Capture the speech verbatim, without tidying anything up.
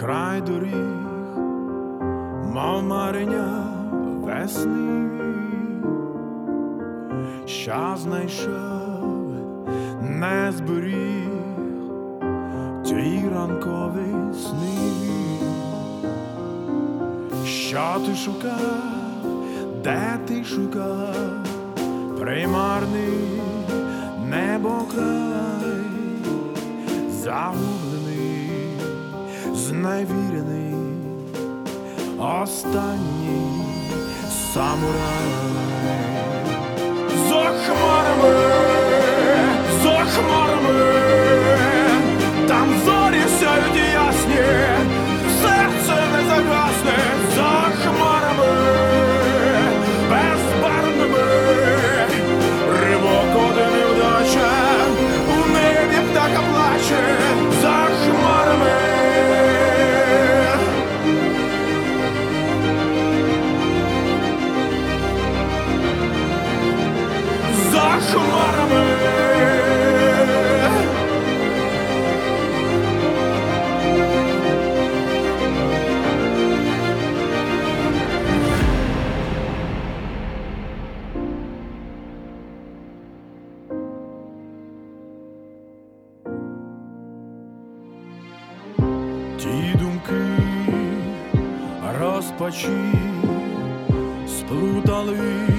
край доріг, мов мариня весни, що знайшов, не зберіг ті ранкові сни. Що ти шукав, де ти шукав, примарний небокрай, загублений, зневірений, останній самурай. За хмарами, за хмарами, там зорі сяють ясні, серце не загасне. За хмарами безбарвними, ривок один і вдача, у небі птаха плаче. За хмарами, за хмарами. Ті думки розпачі сплутали